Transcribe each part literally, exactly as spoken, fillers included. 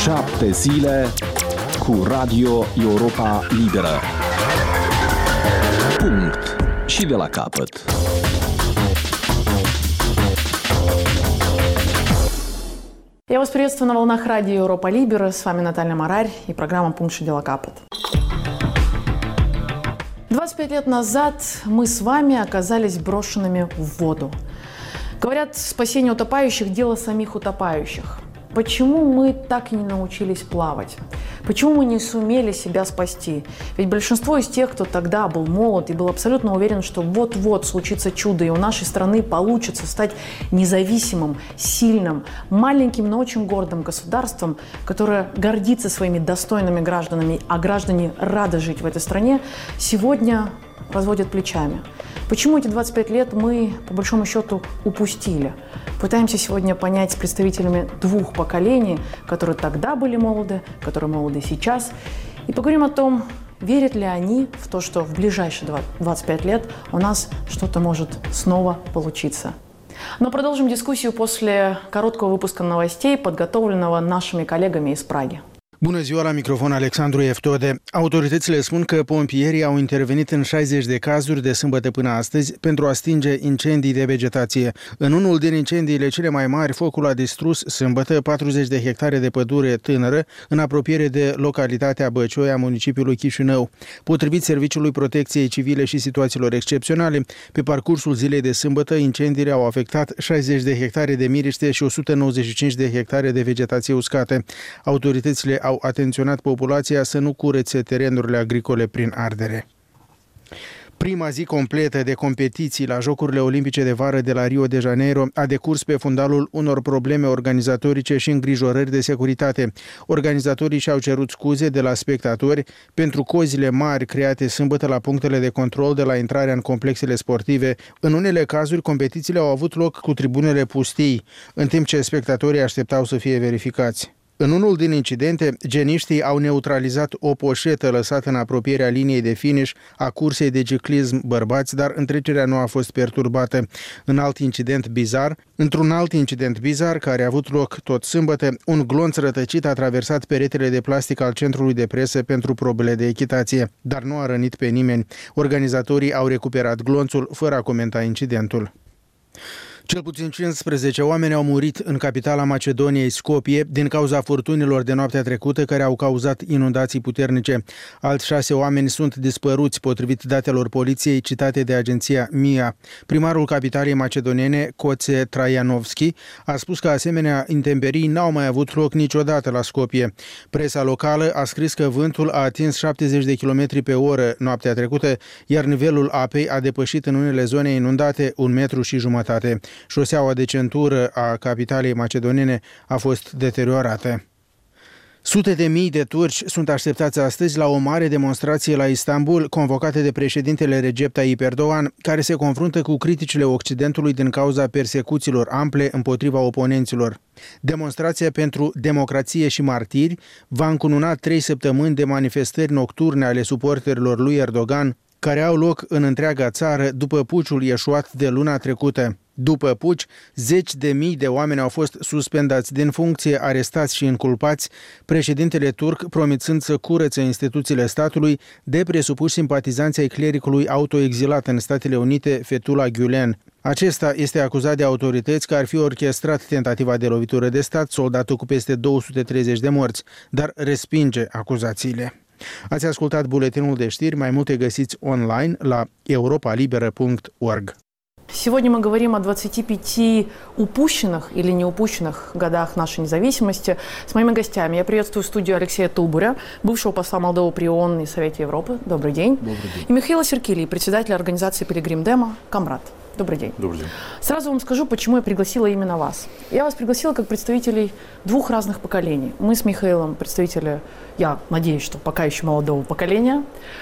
Șapte zile cu Radio Europa Liberă. Punct. Și de la capăt. Я вас приветствую на волнах радио Европа Либера. С вами Наталья Марарь и программа «Пункт и дела капот». двадцать пять лет назад мы с вами оказались брошенными в воду. Говорят, спасение утопающих – дело самих утопающих. Почему мы так и не научились плавать? Почему мы не сумели себя спасти? Ведь большинство из тех, кто тогда был молод и был абсолютно уверен, что вот-вот случится чудо, и у нашей страны получится стать независимым, сильным, маленьким, но очень гордым государством, которое гордится своими достойными гражданами, а граждане рады жить в этой стране, сегодня разводят плечами. Почему эти двадцать пять лет мы, по большому счету, упустили? Пытаемся сегодня понять с представителями двух поколений, которые тогда были молоды, которые молоды сейчас. И поговорим о том, верят ли они в то, что в ближайшие двадцать пять лет у нас что-то может снова получиться. Но продолжим дискуссию после короткого выпуска новостей, подготовленного нашими коллегами из Праги. Bună ziua, la microfon Alexandru Eftode. Autoritățile spun că pompierii au intervenit în șaizeci de cazuri de sâmbătă până astăzi pentru a stinge incendii de vegetație. În unul din incendiile cele mai mari, focul a distrus sâmbătă patruzeci de hectare de pădure tânără în apropiere de localitatea Băcioia, municipiului Chișinău. Potrivit Serviciului Protecției Civile și Situațiilor Excepționale, pe parcursul zilei de sâmbătă, incendiile au afectat șaizeci de hectare de miriște și o sută nouăzeci și cinci de hectare de vegetație uscată. Autoritățile au atenționat populația să nu curețe terenurile agricole prin ardere. Prima zi completă de competiții la Jocurile Olimpice de Vară de la Rio de Janeiro a decurs pe fundalul unor probleme organizatorice și îngrijorări de securitate. Organizatorii și-au cerut scuze de la spectatori pentru cozile mari create sâmbătă la punctele de control de la intrarea în complexele sportive. În unele cazuri, competițiile au avut loc cu tribunele pustii, în timp ce spectatorii așteptau să fie verificați. În unul din incidente, geniștii au neutralizat o poșetă lăsată în apropierea liniei de finish a cursei de ciclism bărbați, dar întrecerea nu a fost perturbată. În alt incident bizar, într-un alt incident bizar care a avut loc tot sâmbătă, un glonț rătăcit a traversat peretele de plastic al centrului de presă pentru probele de echitație, dar nu a rănit pe nimeni. Organizatorii au recuperat glonțul fără a comenta incidentul. Cel puțin cincisprezece oameni au murit în capitala Macedoniei, Skopje, din cauza furtunilor de noaptea trecută care au cauzat inundații puternice. Alți șase oameni sunt dispăruți, potrivit datelor poliției citate de agenția M I A. Primarul capitalei macedoniene, Koce Traianovski, a spus că asemenea intemperii n-au mai avut loc niciodată la Skopje. Presa locală a scris că vântul a atins șaptezeci de kilometri pe oră noaptea trecută, iar nivelul apei a depășit în unele zone inundate un metru și jumătate. Șoseaua de centură a capitalei macedoniene a fost deteriorată. Sute de mii de turci sunt așteptați astăzi la o mare demonstrație la Istanbul, convocată de președintele Recep Tayyip Erdogan, care se confruntă cu criticile Occidentului din cauza persecuțiilor ample împotriva oponenților. Demonstrația pentru democrație și martiri va încununa trei săptămâni de manifestări nocturne ale suporterilor lui Erdogan, care au loc în întreaga țară după puciul ieșuat de luna trecută. După puci, zeci de mii de oameni au fost suspendați din funcție, arestați și inculpați, președintele turc promițând să curățe instituțiile statului de presupuși simpatizanți ai clericului autoexilat în Statele Unite, Fethullah Gülen. Acesta este acuzat de autorități că ar fi orchestrat tentativa de lovitură de stat, soldatul cu peste două sute treizeci de morți, dar respinge acuzațiile. Ați ascultat buletinul de știri, mai multe găsiți online la europa liberă punct org. Сегодня мы говорим о двадцати пяти упущенных или не упущенных годах нашей независимости с моими гостями. Я приветствую студию Алексея Тубуря, бывшего посла Молдовы при ООН и Совете Европы. Добрый день. Добрый день. И Михаила Серкилии, председателя организации Пилигрим Демо, Камрад. Добрый день. Добрый день. Сразу вам скажу, почему я пригласила именно вас. Я вас пригласила как представителей двух разных поколений. Мы с Михаилом представители, я надеюсь, что пока еще молодого поколения.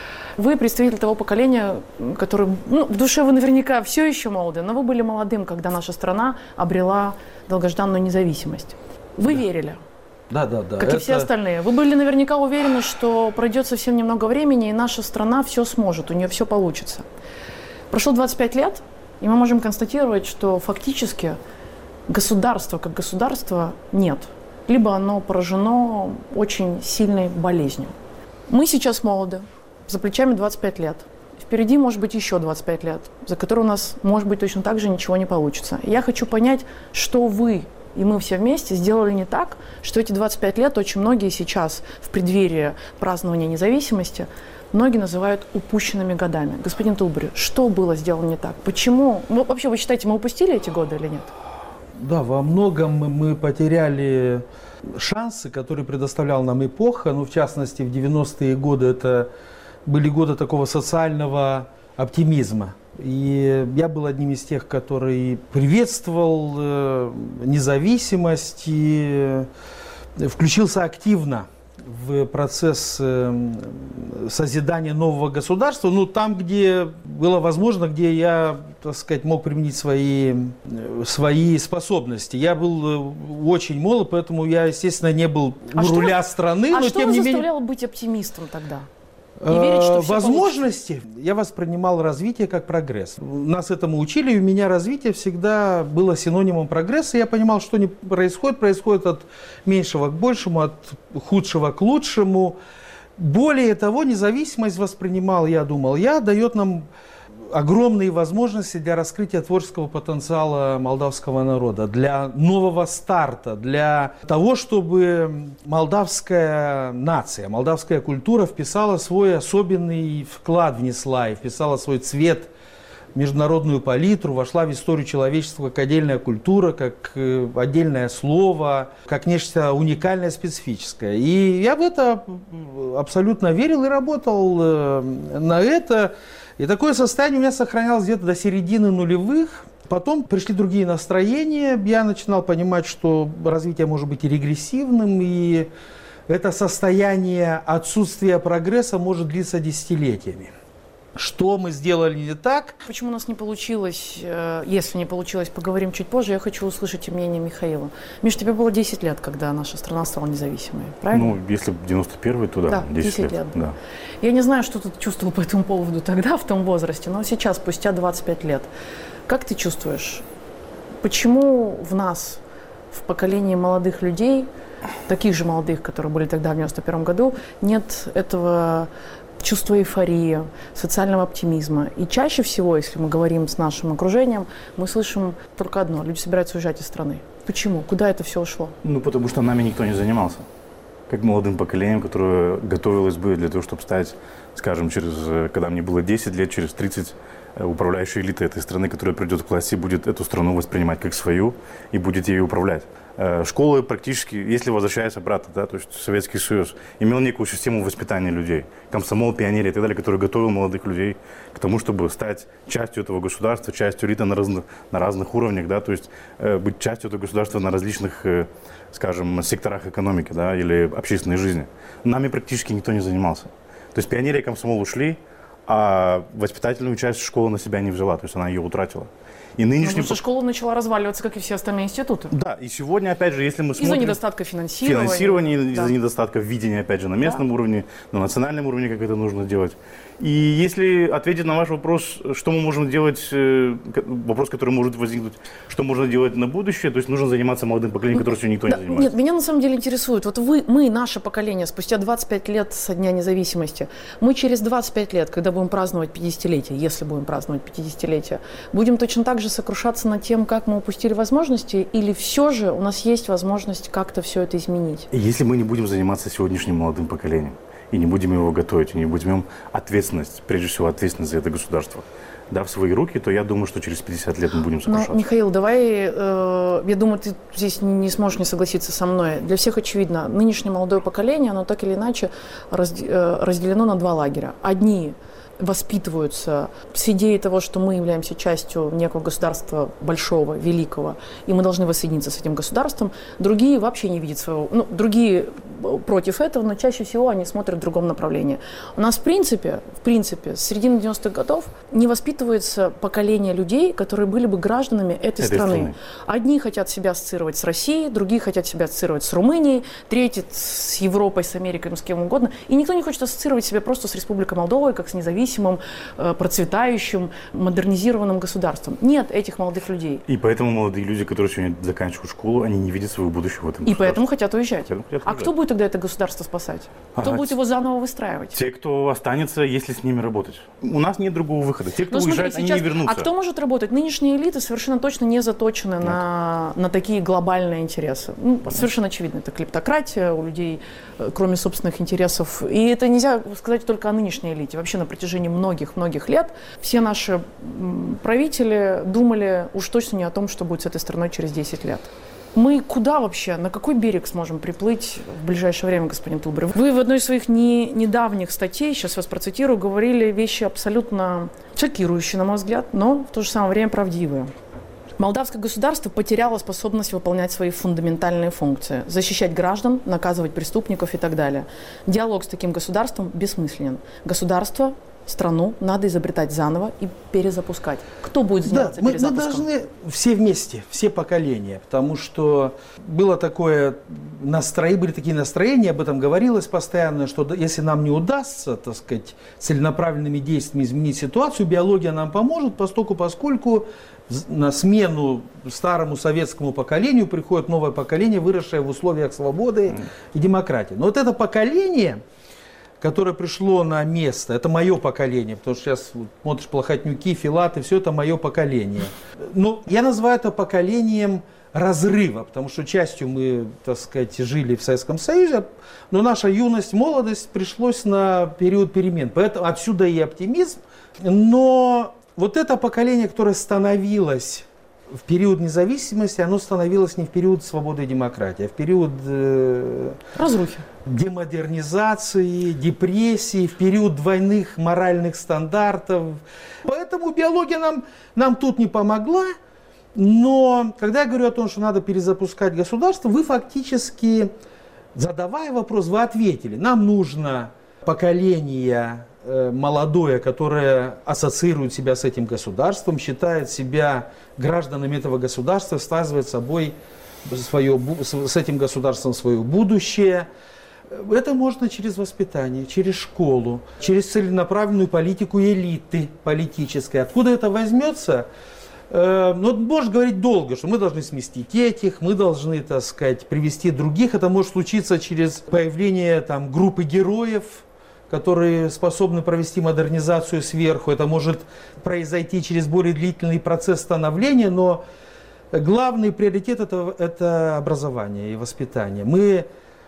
Вы представитель того поколения, который, ну, в душе вы наверняка все еще молоды, но вы были молодым, когда наша страна обрела долгожданную независимость. Вы да. верили? Да, да, да. Как это... и все остальные. Вы были наверняка уверены, что пройдет совсем немного времени, и наша страна все сможет, у нее все получится. Прошло двадцать пять лет, и мы можем констатировать, что фактически государства как государства нет. либо оно поражено очень сильной болезнью. Мы сейчас молоды, за плечами двадцать пять лет. Впереди может быть еще двадцать пять лет, за которые у нас, может быть, точно так же ничего не получится. Я хочу понять, что вы и мы все вместе сделали не так, что эти двадцать пять лет очень многие сейчас в преддверии празднования независимости многие называют упущенными годами. Господин Тулбури, что было сделано не так? Почему? Ну, вообще, вы считаете, мы упустили эти годы или нет? Да, во многом мы потеряли шансы, которые предоставляла нам эпоха. Ну, в частности, в девяностые годы это были годы такого социального оптимизма. И я был одним из тех, который приветствовал э, независимость и включился активно в процесс э, созидания нового государства. Ну, там, где было возможно, где я, так сказать, мог применить свои, свои способности. Я был очень молод, поэтому я, естественно, не был а у руля вас, страны. А но что тем вас не менее... заставляло быть оптимистом тогда? И верить, что все возможности получится. Я воспринимал развитие как прогресс. Нас этому учили, и у меня развитие всегда было синонимом прогресса. Я понимал, что не происходит, происходит от меньшего к большему, от худшего к лучшему. Более того, независимость воспринимал, я думал, я дает нам огромные возможности для раскрытия творческого потенциала молдавского народа, для нового старта, для того, чтобы молдавская нация, молдавская культура вписала свой особенный вклад, внесла и вписала свой цвет в международную палитру, вошла в историю человечества как отдельная культура, как отдельное слово, как нечто уникальное, специфическое. И я в это абсолютно верил и работал на это. И такое состояние у меня сохранялось где-то до середины нулевых. Потом пришли другие настроения. Я начинал понимать, что развитие может быть и регрессивным, и это состояние отсутствия прогресса может длиться десятилетиями. Что мы сделали не так? Почему у нас не получилось, если не получилось, поговорим чуть позже. Я хочу услышать мнение Михаила. Миш, тебе было десять лет, когда наша страна стала независимой, правильно? Ну, если девяносто первый, то да, да десять, десять лет. лет. Да. Я не знаю, что ты чувствовал по этому поводу тогда, в том возрасте, но сейчас, спустя двадцать пять лет, как ты чувствуешь, почему в нас, в поколении молодых людей, таких же молодых, которые были тогда в девяносто первом году, нет этого чувства эйфории, социального оптимизма. И чаще всего, если мы говорим с нашим окружением, мы слышим только одно: люди собираются уезжать из страны. Почему? Куда это все ушло? Ну, потому что нами никто не занимался. Как молодым поколением, которое готовилось бы для того, чтобы стать, скажем, через, когда мне было десять лет, через тридцать, управляющей элитой этой страны, которая придет к власти, будет эту страну воспринимать как свою и будет ею управлять. Школы практически, если возвращаясь обратно, да, то есть Советский Союз имел некую систему воспитания людей, комсомол, пионерия и так далее, который готовил молодых людей к тому, чтобы стать частью этого государства, частью элиты на разных, на разных уровнях, да, то есть э, быть частью этого государства на различных, э, скажем, секторах экономики, да, или общественной жизни. Нами практически никто не занимался. То есть пионерия и комсомол ушли, а воспитательную часть школа на себя не взяла, то есть она ее утратила. И нынешний... Потому что школа начала разваливаться, как и все остальные институты. Да, и сегодня, опять же, если мы смотрим... Из-за недостатка финансирования. Финансирования, да. из-за недостатка видения, опять же, на местном да. уровне, на национальном уровне, как это нужно делать. И если ответить на ваш вопрос, что мы можем делать, вопрос, который может возникнуть, что можно делать на будущее, то есть нужно заниматься молодым поколением, которое все никто да, не занимается. Нет, меня на самом деле интересует, вот вы, мы, наше поколение, спустя двадцать пять лет со дня независимости, мы через двадцать пять лет, когда будем праздновать пятидесятилетие, если будем праздновать пятидесятилетие, будем точно так же сокрушаться над тем, как мы упустили возможности, или все же у нас есть возможность как-то все это изменить? Если мы не будем заниматься сегодняшним молодым поколением, и не будем его готовить, и не будем им ответственность, прежде всего ответственность за это государство, да, в свои руки, то я думаю, что через пятьдесят лет мы будем сокрушаться. Но, Михаил, давай, э, я думаю, ты здесь не сможешь не согласиться со мной. Для всех очевидно, нынешнее молодое поколение, оно так или иначе разделено на два лагеря. Одни воспитываются с идеей того, что мы являемся частью некого государства большого, великого, и мы должны воссоединиться с этим государством. Другие вообще не видят своего... Ну, другие против этого, но чаще всего они смотрят в другом направлении. У нас, в принципе, в принципе, с середины девяностых годов не воспитывается поколение людей, которые были бы гражданами этой, этой страны. страны. Одни хотят себя ассоциировать с Россией, другие хотят себя ассоциировать с Румынией, третьи с Европой, с Америкой, с кем угодно. И никто не хочет ассоциировать себя просто с Республикой Молдова, как с независимым, процветающим, модернизированным государством. Нет этих молодых людей. И поэтому молодые люди, которые сегодня заканчивают школу, они не видят своего будущего в этом И поэтому хотят уезжать. Поэтому хотят а уезжать. Кто будет тогда это государство спасать? Кто а будет его заново выстраивать? Те, кто останется, если с ними работать. У нас нет другого выхода. Те, кто Но уезжает, смотри, сейчас... они не вернутся. А кто может работать? Нынешние элиты совершенно точно не заточены на, на такие глобальные интересы. Ну, совершенно очевидно, это клептократия у людей, кроме собственных интересов. И это нельзя сказать только о нынешней элите. Вообще на протяжении многих-многих лет все наши правители думали уж точно не о том, что будет с этой страной через десять лет. Мы куда вообще, на какой берег сможем приплыть в ближайшее время, господин Тулбер? Вы в одной из своих не, недавних статей, сейчас вас процитирую, говорили вещи абсолютно шокирующие, на мой взгляд, но в то же самое время правдивые. Молдавское государство потеряло способность выполнять свои фундаментальные функции, защищать граждан, наказывать преступников и так далее. Диалог с таким государством бессмысленен. Государство, страну надо изобретать заново и перезапускать. Кто будет заниматься да, мы, перезапуском? Мы должны все вместе, все поколения, потому что было такое настроение, были такие настроения, об этом говорилось постоянно, что если нам не удастся, так сказать, целенаправленными действиями изменить ситуацию, биология нам поможет, поскольку, поскольку на смену старому советскому поколению приходит новое поколение, выросшее в условиях свободы mm. и демократии. Но вот это поколение, которое пришло на место, это мое поколение, потому что сейчас вот, смотришь Плохотнюки, Филаты, все это мое поколение. Но я называю это поколением разрыва, потому что частью мы, так сказать, жили в Советском Союзе, но наша юность, молодость пришлось на период перемен. Поэтому отсюда и оптимизм. Но вот это поколение, которое становилось в период независимости, оно становилось не в период свободы и демократии, а в период э, разрухи, демодернизации, депрессии, в период двойных моральных стандартов. Поэтому биология нам, нам тут не помогла. Но когда я говорю о том, что надо перезапускать государство, вы фактически, задавая вопрос, вы ответили. Нам нужно поколение э, молодое, которое ассоциирует себя с этим государством, считает себя гражданами этого государства, связывает с собой свое, с этим государством свое будущее. Это можно через воспитание, через школу, через целенаправленную политику элиты политической. Откуда это возьмется? Ну, можно говорить долго, что мы должны сместить этих, мы должны, так сказать, привести других. Это может случиться через появление там, группы героев, которые способны провести модернизацию сверху. Это может произойти через более длительный процесс становления, но главный приоритет это, это образование и воспитание. Мы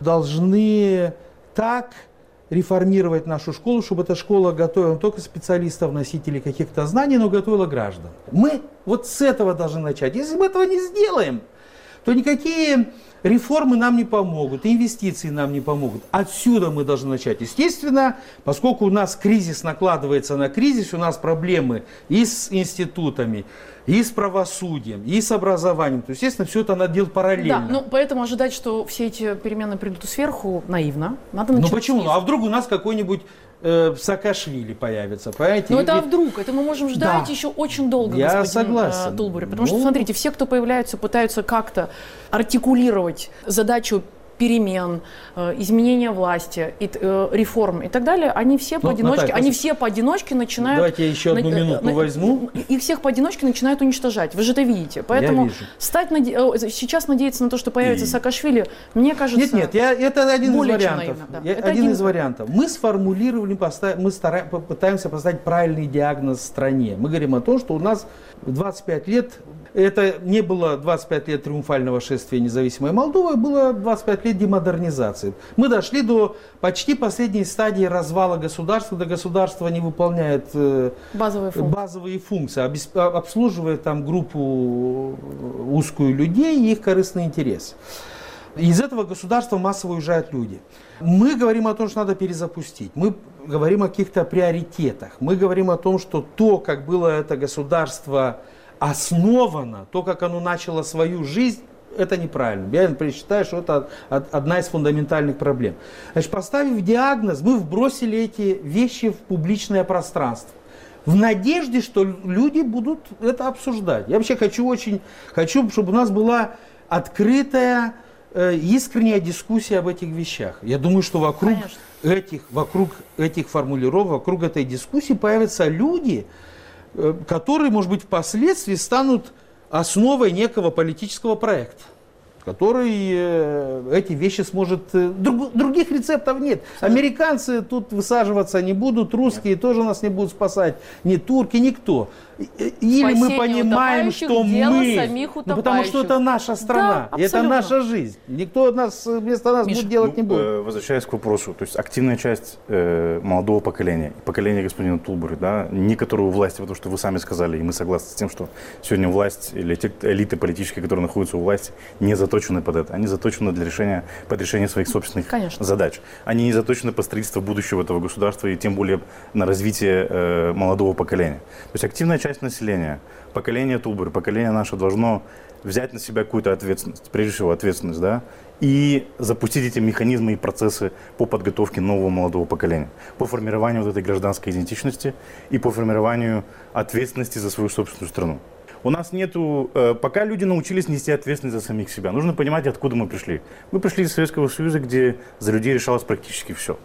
должны так реформировать нашу школу, чтобы эта школа готовила не только специалистов, носителей каких-то знаний, но готовила граждан. Мы вот с этого должны начать. Если мы этого не сделаем, то никакие реформы нам не помогут, инвестиции нам не помогут. Отсюда мы должны начать. Естественно, поскольку у нас кризис накладывается на кризис, у нас проблемы и с институтами, и с правосудием, и с образованием. То, естественно, все это надо делать параллельно. Да, ну поэтому ожидать, что все эти перемены придут сверху, наивно. Надо начать. Ну почему? Снизу. А вдруг у нас какой-нибудь э, Саакашвили появится, понимаете? Ну это Или... а вдруг? Это мы можем ждать да. еще очень долго, Я господин согласен. э, Тулбури. Потому ну... что, смотрите, все, кто появляются, пытаются как-то артикулировать задачу перемен, э, изменения власти, и, э, реформ и так далее, они все ну, поодиночке, Наталья, они просто... все поодиночке начинают... Давайте я еще одну на, минуту на, возьму. Их всех поодиночке начинают уничтожать. Вы же это видите. Поэтому я вижу. стать наде... сейчас надеяться на то, что появится и... Саакашвили, мне кажется... Нет, нет, я, это один из вариантов. Наивно, да. я, это один, один из вариантов. Мы сформулировали, поставим, мы стараем, попытаемся поставить правильный диагноз стране. Мы говорим о том, что у нас двадцать пять лет, это не было двадцать пять лет триумфального шествия независимой Молдовы, было двадцать пять лет демодернизации. Мы дошли до почти последней стадии развала государства, когда государство не выполняет э, базовые функции, базовые функции обесп... обслуживает там группу узкую людей и их корыстный интерес. Из этого государства массово уезжают люди. Мы говорим о том, что надо перезапустить. Мы говорим о каких-то приоритетах. Мы говорим о том, что то, как было это государство основано, то, как оно начало свою жизнь, это неправильно. Я, например, считаю, что это одна из фундаментальных проблем. Значит, поставив диагноз, мы вбросили эти вещи в публичное пространство. В надежде, что люди будут это обсуждать. Я вообще хочу очень, хочу, чтобы у нас была открытая, э, искренняя дискуссия об этих вещах. Я думаю, что вокруг этих, вокруг этих формулировок, вокруг этой дискуссии появятся люди, э, которые, может быть, впоследствии станут основой некого политического проекта, который э, эти вещи сможет... Э, друг, других рецептов нет. Американцы тут высаживаться не будут, русские нет. тоже нас не будут спасать, ни турки, никто. Или спасение мы понимаем, что мы... Ну, потому что это наша страна, да, это наша жизнь. Никто нас, вместо нас Миша, будет делать ну, не будет. Э, возвращаясь к вопросу, то есть активная часть э, молодого поколения, поколения господина Тулбары, да, не которого власти, потому что вы сами сказали, и мы согласны с тем, что сегодня власть или те элиты политические, которые находятся у власти, не заточены под это. Они заточены для решения, под решение своих собственных Конечно. задач. Они не заточены под строительство будущего этого государства и тем более на развитие э, молодого поколения. То есть активная часть населения, поколение Тулбары, поколение наше должно взять на себя какую-то ответственность, прежде всего ответственность, да, и запустить эти механизмы и процессы по подготовке нового молодого поколения, по формированию вот этой гражданской идентичности и по формированию ответственности за свою собственную страну. У нас нету, пока люди научились нести ответственность за самих себя, нужно понимать, откуда мы пришли. Мы пришли из Советского Союза, где за людей решалось практически все.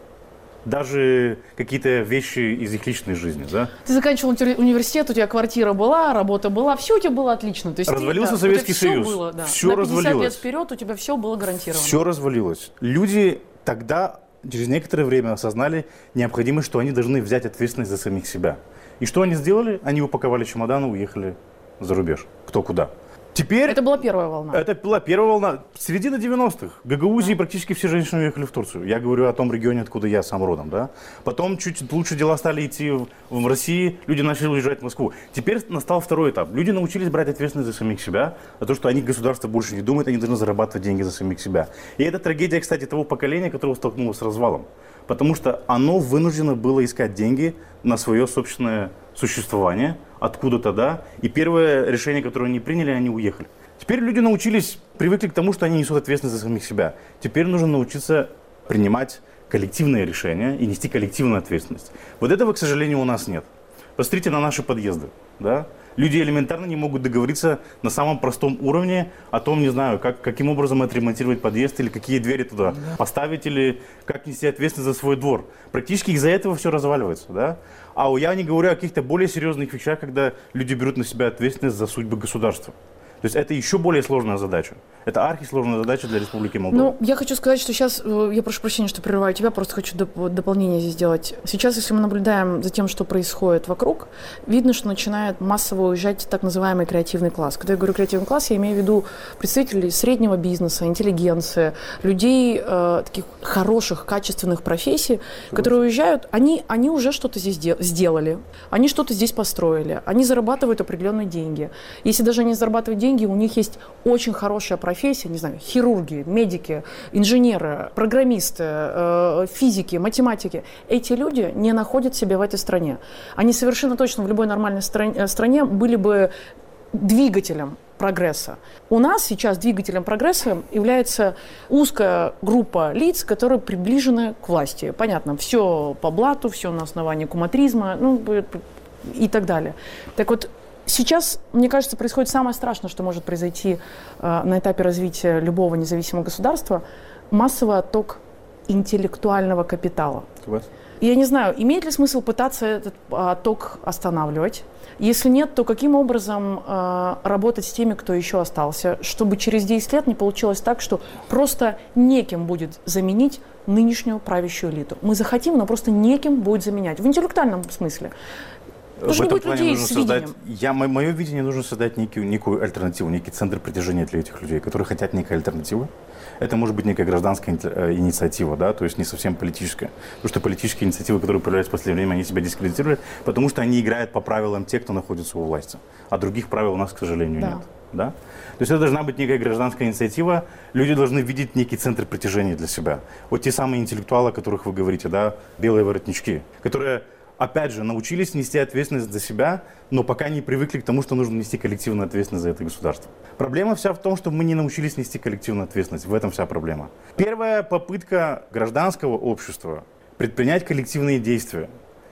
Даже какие-то вещи из их личной жизни, да? Ты заканчивал университет, у тебя квартира была, работа была, все у тебя было отлично. То есть развалился ты, да, Советский вот Союз, все, было, да. все На развалилось. пятьдесят лет вперед у тебя все было гарантировано. Все развалилось. Люди тогда, через некоторое время, осознали необходимость, что они должны взять ответственность за самих себя. И что они сделали? Они упаковали чемоданы, уехали за рубеж. Кто куда. Теперь... Это была первая волна. Это была первая волна. Середина девяностых. В Гагаузии практически все женщины уехали в Турцию. Я говорю о том регионе, откуда я сам родом. Да? Потом чуть лучше дела стали идти в, в России, люди начали уезжать в Москву. Теперь настал второй этап. Люди научились брать ответственность за самих себя, за то, что они, государство, больше не думают, они должны зарабатывать деньги за самих себя. И это трагедия, кстати, того поколения, которое столкнулось с развалом. Потому что оно вынуждено было искать деньги на свое собственное существование, откуда-то, да. И первое решение, которое они приняли, они уехали. Теперь люди научились, привыкли к тому, что они несут ответственность за самих себя. Теперь нужно научиться принимать коллективные решения и нести коллективную ответственность. Вот этого, к сожалению, у нас нет. Посмотрите на наши подъезды, да. Люди элементарно не могут договориться на самом простом уровне о том, не знаю, как, каким образом отремонтировать подъезд или какие двери туда да. поставить, или как нести ответственность за свой двор. Практически из-за этого все разваливается. Да? А я не говорю о каких-то более серьезных вещах, когда люди берут на себя ответственность за судьбы государства. То есть это еще более сложная задача. Это архисложная задача для Республики Молдова. Ну, я хочу сказать, что сейчас, я прошу прощения, что прерываю тебя, просто хочу доп- дополнение здесь сделать. Сейчас, если мы наблюдаем за тем, что происходит вокруг, видно, что начинает массово уезжать так называемый креативный класс. Когда я говорю креативный класс, я имею в виду представителей среднего бизнеса, интеллигенции, людей э, таких хороших, качественных профессий, Согласен. которые уезжают, они, они уже что-то здесь де- сделали, они что-то здесь построили, они зарабатывают определенные деньги. Если даже они зарабатывают деньги, у них есть очень хорошая профессия, профессии, не знаю, хирурги, медики, инженеры, программисты, э, физики, математики. Эти люди не находят себя в этой стране. Они совершенно точно в любой нормальной стране, стране были бы двигателем прогресса. У нас сейчас двигателем прогресса является узкая группа лиц, которые приближены к власти. Понятно, все по блату, все на основании куматризма, ну, и так далее. Так вот, сейчас, мне кажется, происходит самое страшное, что может произойти э, на этапе развития любого независимого государства – массовый отток интеллектуального капитала. What? Я не знаю, имеет ли смысл пытаться этот отток останавливать? Если нет, то каким образом э, работать с теми, кто еще остался, чтобы через десять лет не получилось так, что просто неким будет заменить нынешнюю правящую элиту? Мы захотим, но просто неким будет заменять. В интеллектуальном смысле. В этом плане нужно создать, я, мое видение, нужно создать некую, некую альтернативу, некий центр притяжения для этих людей, которые хотят некой альтернативы. Это может быть некая гражданская инициатива, да, то есть не совсем политическая. Потому что политические инициативы, которые появляются в последнее время, они себя дискредитируют, потому что они играют по правилам тех, кто находится у власти. А других правил у нас, к сожалению, да. нет. Да? То есть это должна быть некая гражданская инициатива, люди должны видеть некий центр притяжения для себя. Вот те самые интеллектуалы, о которых вы говорите, да, белые воротнички, которые опять же, научились нести ответственность за себя, но пока не привыкли к тому, что нужно нести коллективную ответственность за это государство. Проблема вся в том, что мы не научились нести коллективную ответственность. В этом вся проблема. Первая попытка гражданского общества предпринять коллективные действия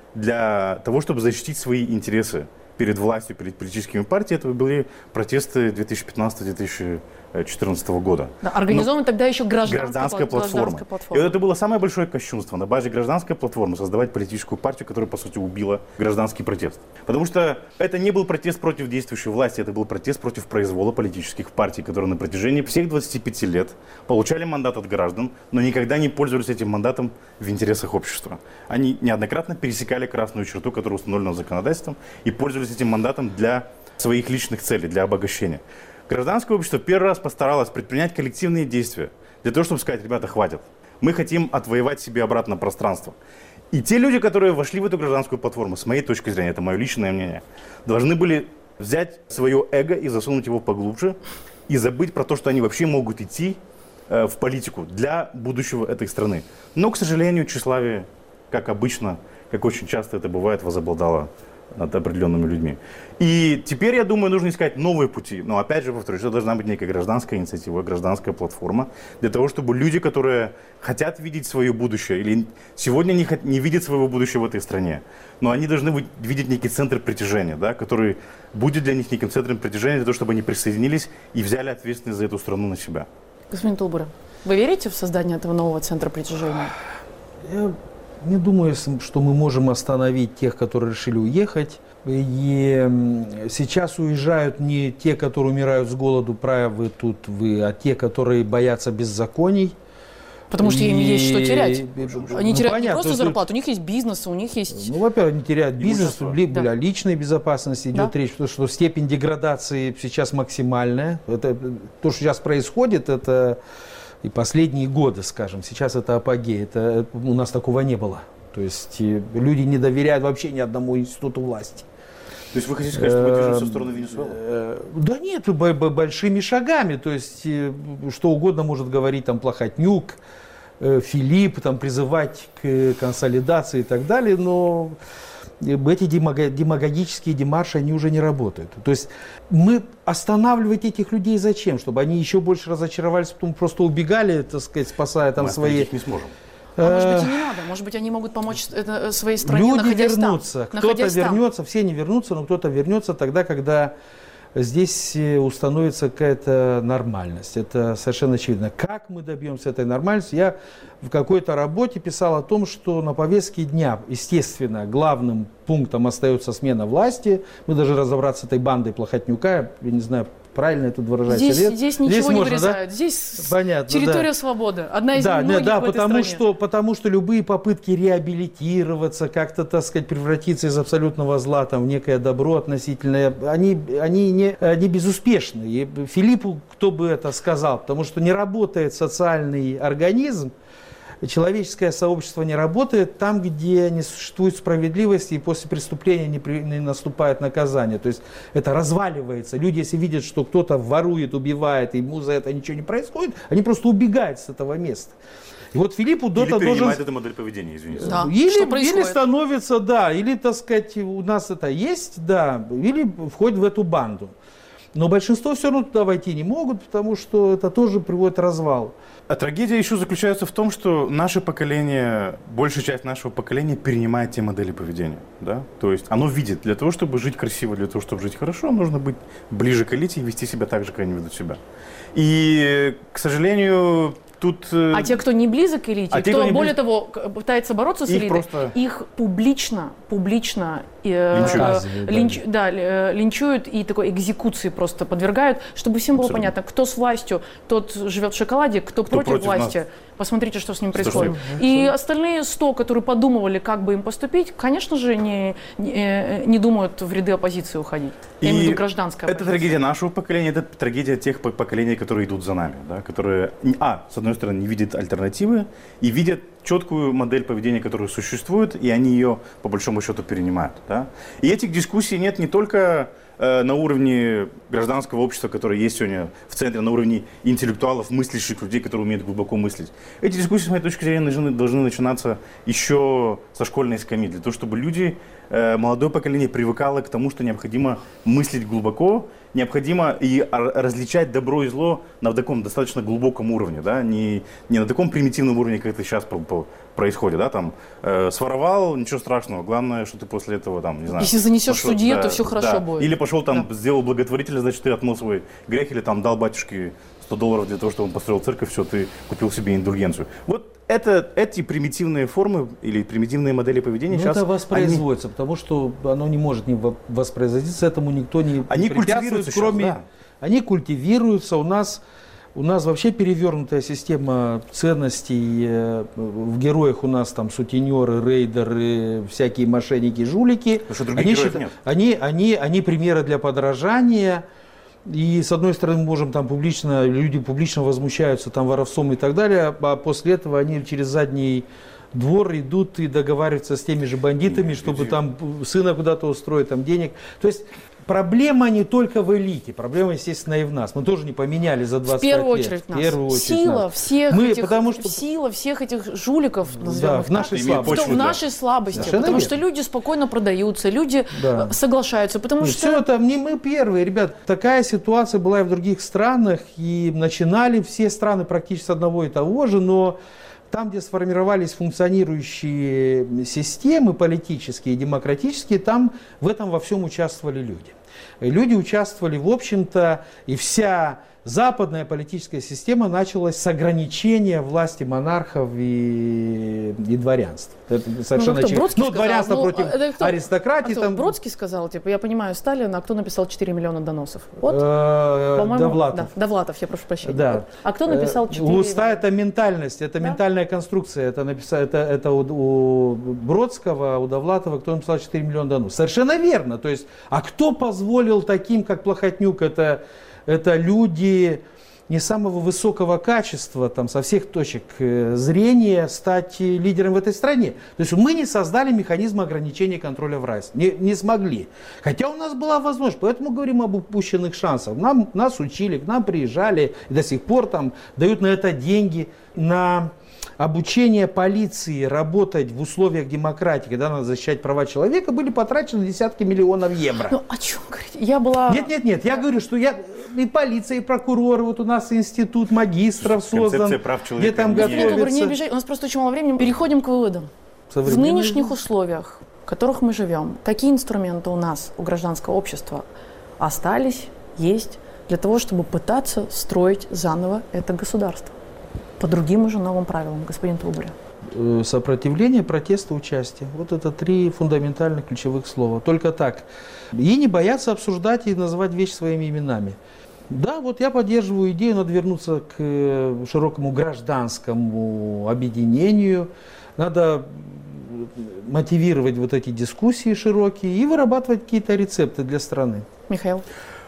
для того, чтобы защитить свои интересы перед властью, перед политическими партиями, это были протесты две тысячи пятнадцатого — две тысячи четырнадцатого года. Да, организована тогда еще гражданская, гражданская платформа. гражданская платформа. И это было самое большое кощунство на базе гражданской платформы создавать политическую партию, которая, по сути, убила гражданский протест. Потому что это не был протест против действующей власти, это был протест против произвола политических партий, которые на протяжении всех двадцати пяти лет получали мандат от граждан, но никогда не пользовались этим мандатом в интересах общества. Они неоднократно пересекали красную черту, которая установлена законодательством, и пользовались этим мандатом для своих личных целей, для обогащения. Гражданское общество первый раз постаралось предпринять коллективные действия для того, чтобы сказать: ребята, хватит. Мы хотим отвоевать себе обратно пространство. И те люди, которые вошли в эту гражданскую платформу, с моей точки зрения, это мое личное мнение, должны были взять свое эго и засунуть его поглубже и забыть про то, что они вообще могут идти э, в политику для будущего этой страны. Но, к сожалению, тщеславие, как обычно, как очень часто это бывает, возобладало над определенными людьми. И теперь, я думаю, нужно искать новые пути. Но опять же, повторюсь, это должна быть некая гражданская инициатива, гражданская платформа, для того, чтобы люди, которые хотят видеть свое будущее, или сегодня не, не видят своего будущего в этой стране, но они должны быть, видеть некий центр притяжения, да, который будет для них неким центром притяжения, для того, чтобы они присоединились и взяли ответственность за эту страну на себя. Господин Тулбура, вы верите в создание этого нового центра притяжения? Я не думаю, что мы можем остановить тех, которые решили уехать. И сейчас уезжают не те, которые умирают с голоду, правы тут вы, а те, которые боятся беззаконий. Потому что им и... есть что терять. Они ну, теряют понятно, не просто есть... зарплату, у них есть бизнес, у них есть... Ну, во-первых, они теряют бизнес, либо да. о личной безопасности идет да. речь, потому что степень деградации сейчас максимальная. Это, то, что сейчас происходит, это и последние годы, скажем, сейчас это апогей. Это, у нас такого не было. То есть люди не доверяют вообще ни одному институту власти. То есть вы хотите сказать, что мы движемся в сторону Венесуэлы? Да нет, большими шагами. То есть что угодно может говорить там Плохотнюк, Филипп, там, призывать к консолидации и так далее, но эти демагогические демарши, они уже не работают. То есть мы останавливать этих людей зачем? Чтобы они еще больше разочаровались, потом просто убегали, так сказать, спасая там мы свои... их не сможем. А может быть и не надо, может быть они могут помочь это, своей стране, люди находясь вернутся, там. Кто-то вернется, все не вернутся, но кто-то вернется тогда, когда здесь установится какая-то нормальность. Это совершенно очевидно. Как мы добьемся этой нормальности? Я в какой-то работе писал о том, что на повестке дня, естественно, главным пунктом остается смена власти. Мы должны разобраться с этой бандой Плохотнюка, я не знаю, правильно это выражать? Здесь, Нет? здесь ничего здесь не можно, вырезают. Да? Здесь Понятно, территория да. свободы. Одна из да, немногих да, в этой потому стране. что, потому что любые попытки реабилитироваться, как-то, так сказать, превратиться из абсолютного зла там, в некое добро относительное, они, они не, не безуспешны. И Филиппу кто бы это сказал, потому что не работает социальный организм, человеческое сообщество не работает там, где не существует справедливости и после преступления не, при, не наступает наказание. То есть это разваливается. Люди, если видят, что кто-то ворует, убивает, и ему за это ничего не происходит, они просто убегают с этого места. И вот Филиппу Дота или должен... эту модель поведения, извините. Да. Или, Что происходит? или становится, да, или, так сказать, у нас это есть, да, или входит в эту банду. Но большинство все равно туда войти не могут, потому что это тоже приводит к развалу. А трагедия еще заключается в том, что наше поколение, большая часть нашего поколения перенимает те модели поведения. Да? То есть оно видит, для того, чтобы жить красиво, для того, чтобы жить хорошо, нужно быть ближе к элите и вести себя так же, как они ведут себя. И, к сожалению, тут... А те, кто не близок к элите, а кто, те, кто более близ... того, пытается бороться с их элитой, просто... их публично, публично э, линчуют. э, линч, да, э, линчуют и такой экзекуции просто подвергают, чтобы всем было Абсолютно. понятно, кто с властью, тот живет в шоколаде, кто, кто против, против власти. Нас. Посмотрите, что с ним происходит. Что, и что? Остальные сто, которые подумывали, как бы им поступить, конечно же, не, не, не думают в ряды оппозиции уходить. Я имею в виду гражданская оппозиция. Это трагедия нашего поколения, это трагедия тех поколений, которые идут за нами. Да, которые, а, с одной стороны, не видят альтернативы и видят четкую модель поведения, которая существует, и они ее, по большому счету, перенимают. Да? И этих дискуссий нет не только э, на уровне гражданского общества, которое есть сегодня в центре, на уровне интеллектуалов, мыслящих людей, которые умеют глубоко мыслить. Эти дискуссии, с моей точки зрения, должны, должны начинаться еще со школьной скамьи, для того, чтобы люди, э, молодое поколение привыкало к тому, что необходимо мыслить глубоко, необходимо и различать добро и зло на таком достаточно глубоком уровне, да, не, не на таком примитивном уровне, как это сейчас происходит, да, там, э, своровал, ничего страшного, главное, что ты после этого, там, не знаю. Если занесешь пошел, в суде, да, то все хорошо да. будет. Или пошел там, да. сделал благотворителя, значит, ты отмыл свой грех, или там дал батюшке сто долларов для того, чтобы он построил церковь, все, ты купил себе индульгенцию. Вот это, эти примитивные формы или примитивные модели поведения ну, сейчас... это воспроизводится, они... потому что оно не может не воспроизводиться, этому никто не они препятствует, кроме... сейчас, да. Они культивируются, у нас... У нас вообще перевернутая система ценностей. В героях у нас там сутенеры, рейдеры, всякие мошенники, жулики. Они, считают, они, они, они примеры для подражания. И с одной стороны, мы можем там публично, люди публично возмущаются там воровством и так далее, а после этого они через задний двор идут и договариваются с теми же бандитами, чтобы там сына куда-то устроить, там денег. То есть проблема не только в элите, проблема, естественно, и в нас. Мы тоже не поменяли за двадцать лет. В первую очередь нас. В первую очередь сила нас. Всех Мы, этих, потому что... сила всех этих жуликов, назовем да, их в нашей так, слабости. в, в нашей слабости. Совершенно потому верно. Что люди спокойно продаются, люди да. соглашаются. Потому Нет, что... Все это не мы первые, ребят. Такая ситуация была и в других странах. И начинали все страны практически с одного и того же, но... Там, где сформировались функционирующие системы политические и демократические, там в этом во всем участвовали люди. И люди участвовали, в общем-то, и вся западная политическая система началась с ограничения власти монархов и, и дворянства. Это совершенно ну, очевидно. Ну, дворянство ну, против кто, аристократии. А там... Бродский сказал, типа, я понимаю Сталина, а кто написал четыре миллиона доносов? Вот, по-моему, Довлатов. Да, Довлатов, я прошу прощения. Да. Вот. А кто написал четыре? Уста – это ментальность, это да? ментальная конструкция. Это, написал, это, это у, у Бродского, у Довлатова, кто написал четыре миллиона доносов. Совершенно верно. То есть, а кто позволил таким, как Плохотнюк, это... Это люди не самого высокого качества, там, со всех точек зрения, стать лидером в этой стране. То есть мы не создали механизм ограничения контроля власти. Не, не смогли. Хотя у нас была возможность. Поэтому говорим об упущенных шансах. Нам, нас учили, к нам приезжали, и до сих пор там дают на это деньги, на... обучение полиции работать в условиях демократии, когда надо защищать права человека, были потрачены десятки миллионов евро. Ну о чем говорить? Я была... Нет, нет, нет, я говорю, что я и полиция, и прокуроры, вот у нас институт магистров создан, прав человека, где там готовятся. Не обижай, у нас просто очень мало времени. Переходим к выводам. В нынешних условиях, в которых мы живем, какие инструменты у нас, у гражданского общества остались, есть для того, чтобы пытаться строить заново это государство? По другим уже новым правилам, господин Трубля. Сопротивление, протест, участие. Вот это три фундаментальных ключевых слова. Только так. И не бояться обсуждать и называть вещи своими именами. Да, вот я поддерживаю идею, надо вернуться к широкому гражданскому объединению. Надо мотивировать вот эти дискуссии широкие и вырабатывать какие-то рецепты для страны. Михаил?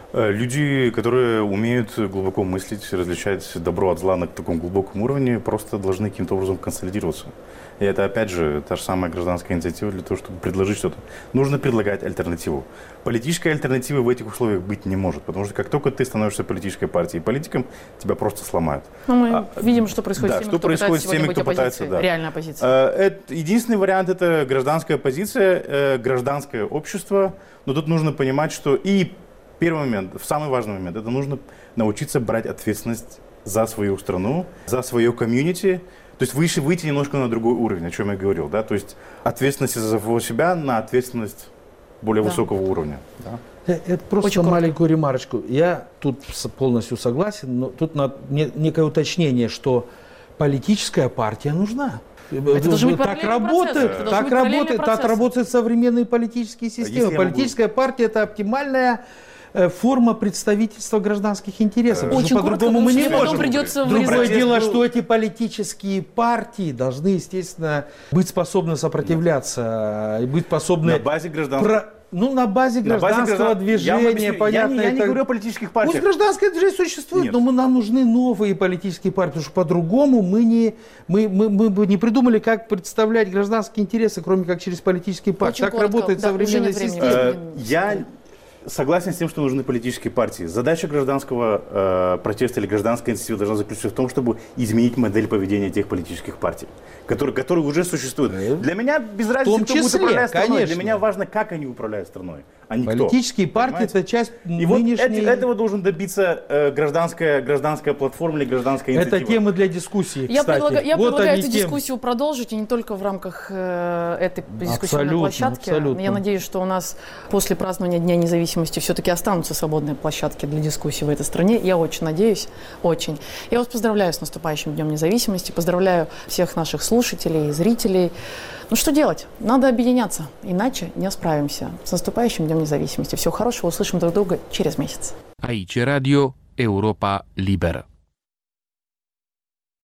Люди, которые умеют глубоко мыслить, различать добро от зла на таком глубоком уровне, просто должны каким-то образом консолидироваться. И это, опять же, та же самая гражданская инициатива для того, чтобы предложить что-то. Нужно предлагать альтернативу. Политической альтернативы в этих условиях быть не может, потому что как только ты становишься политической партией и политиком, тебя просто сломают. Но мы а, видим, что происходит да, с теми, что кто происходит пытается с теми, быть кто пытается, да. Реальная оппозиция. Это, единственный вариант – это гражданская оппозиция, гражданское общество. Но тут нужно понимать, что и первый момент, самый важный момент, это нужно научиться брать ответственность за свою страну, за свое комьюнити. То есть выше, выйти немножко на другой уровень, о чем я говорил. Да? То есть ответственность за самого себя на ответственность более да. высокого уровня. Да? Это просто Очень маленькую коротко. ремарочку. Я тут полностью согласен, но тут надо некое уточнение, что политическая партия нужна. Это должны быть так работает, это так работает, так работают современные политические системы. Политическая могу... партия – это оптимальная форма представительства гражданских интересов. Очень по-другому мы не можем. Другое дело, что эти политические партии должны, естественно, быть способны сопротивляться, и быть способны... На базе гражданского... Про... Ну, на базе гражданского на базе движения, я понятно. Я не, я это... не говорю о политических партиях. Пусть гражданское движение существует, Нет. но мы, нам нужны новые политические партии, потому что по-другому мы не, мы, мы, мы бы не придумали, как представлять гражданские интересы, кроме как через политические партии. Очень так коротко. работает да, современная система. Я Согласен с тем, что нужны политические партии. Задача гражданского э, протеста или гражданской инициативы должна заключаться в том, чтобы изменить модель поведения тех политических партий, которые, которые уже существуют. Для меня без разницы, кто будет управлять страной. Конечно. Для меня важно, как они управляют страной, а не Политические кто. партии – это часть И нынешней... вот эти, этого должен добиться э, гражданская, гражданская платформа или гражданская инициатива. Это тема для дискуссии, Я, кстати. предлага, я вот предлагаю эту тем. дискуссию продолжить, и не только в рамках э, этой дискуссионной Абсолютно, площадки. абсолютно. Я надеюсь, что у нас после празднования Дня независимости все-таки останутся свободные площадки для дискуссии в этой стране. Я очень надеюсь, очень. Я вас поздравляю с наступающим Днем независимости, поздравляю всех наших слушателей и зрителей. Ну что делать? Надо объединяться, иначе не справимся. С наступающим Днем независимости. Всего хорошего, услышим друг друга через месяц. Aici Radio Europa Liberă.